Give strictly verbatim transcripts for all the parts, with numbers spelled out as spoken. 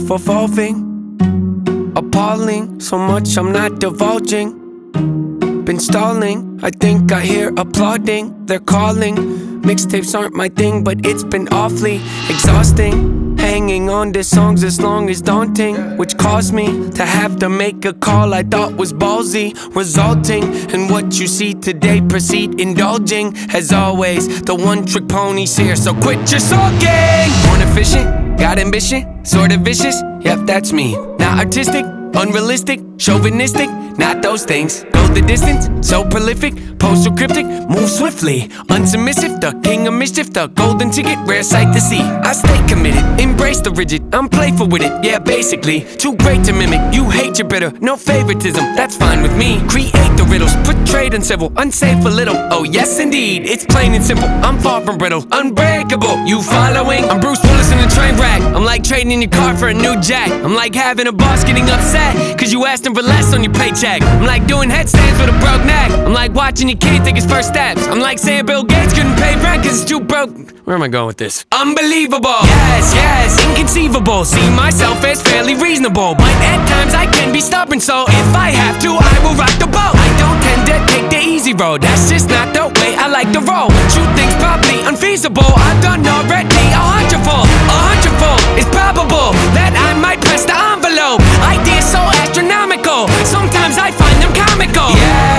evolving, appalling, so much I'm not divulging. Been stalling, I think I hear applauding. They're calling, mixtapes aren't my thing, but it's been awfully exhausting. Hanging on to songs as long as daunting, which caused me to have to make a call I thought was ballsy, resulting in what you see today. Proceed indulging, as always, the one-trick pony's here, so quit your sulking. Born efficient, got ambition, sorta vicious, yep, that's me. Not artistic, unrealistic, chauvinistic, not those things. Go the distance, so prolific, postal cryptic, move swiftly, unsubmissive, the king of mischief, the golden ticket, rare sight to see. I stay committed, embrace the rigid, I'm playful with it, yeah, basically. Too great to mimic, you hate your bitter, no favoritism, that's fine with me. Create the riddles, portrayed uncivil, unsafe a little, oh yes indeed, it's plain and simple, I'm far from brittle, unbreakable, you following? I'm Bruce Willis in a train wreck, I'm like trading in your car for a new jack. I'm like having a boss getting upset, cause you asked him for less on your paycheck. I'm like doing headstands with a broke neck. I'm like watching your kid take his first steps. I'm like saying Bill Gates couldn't pay rent cause it's too broke. Where am I going with this? Unbelievable, yes, yes, inconceivable. See myself as fairly reasonable, but at times I can be stubborn, so if I have to, I will rock the boat. I don't tend to take the easy road, that's just not the way I like to roll. Shoot things probably unfeasible, I've done already a hundredfold. A hundredfold, it's probable that I might press the envelope. Ideas so astronomical, sometimes I find them comical.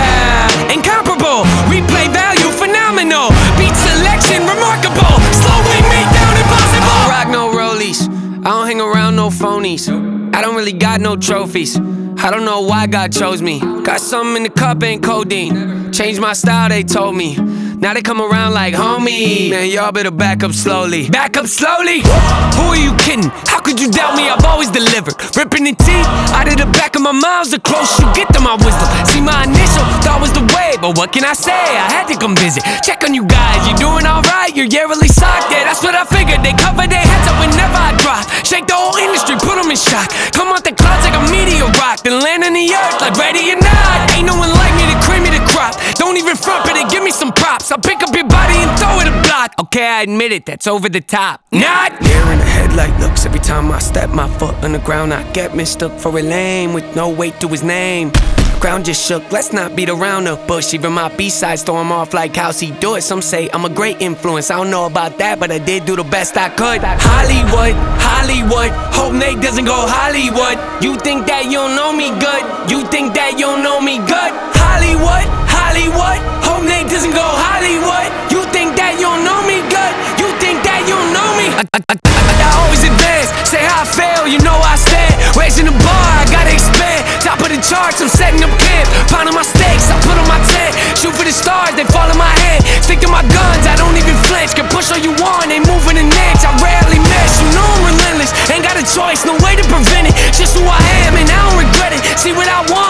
Yeah, incomparable, replay value phenomenal. Beat selection remarkable, slowing me down impossible. I don't rock no rollies, I don't hang around no phonies. I don't really got no trophies, I don't know why God chose me. Got something in the cup, ain't codeine. Changed my style, they told me. Now they come around like homie. Man, y'all better back up slowly. Back up slowly? Who are you kidding? How could you doubt me? I've always delivered. Ripping the teeth out of the back of my mouth. The closer you get to my wisdom. See, my initial thought was the way, but what can I say? I had to come visit. Check on you guys, you doing alright? You're yearly socked, yeah, that's what I figured. They cover their heads up whenever I drop. Shake the whole industry, put them in shock. Come out the clouds like a meteor rock, then land on the earth like ready or not. Ain't no one like me to cream me the crop. Don't even front it and give me some props. I'll pick up your body and throw it a block. Okay, I admit it, that's over the top. Not there in the headlight looks. Every time I step my foot on the ground, I get mistook for a lame with no weight to his name. Ground just shook, let's not beat around the bush. Even my B-sides throw him off like how's he do it. Some say I'm a great influence, I don't know about that, but I did do the best I could. Hollywood, Hollywood, hope Nate doesn't go Hollywood. You think that you don't know me good? You think that you don't know me good? Hollywood, Hollywood, hope Nate doesn't go Hollywood. You think that you don't know me good? You think that you don't know me? I, I, I, I always advance, say how I fail, you know I stand. Raising the bar, I gotta expand. Top of the charts, I'm setting up camp. Pounding my stakes, I put on my tent. Shoot for the stars, they fall in my hand. Stick to my guns, I don't even flinch. Can push all you want, ain't moving an inch. I rarely miss, you know I'm relentless. Ain't got a choice, no way to prevent it. Just who I am and I don't regret it. See what I want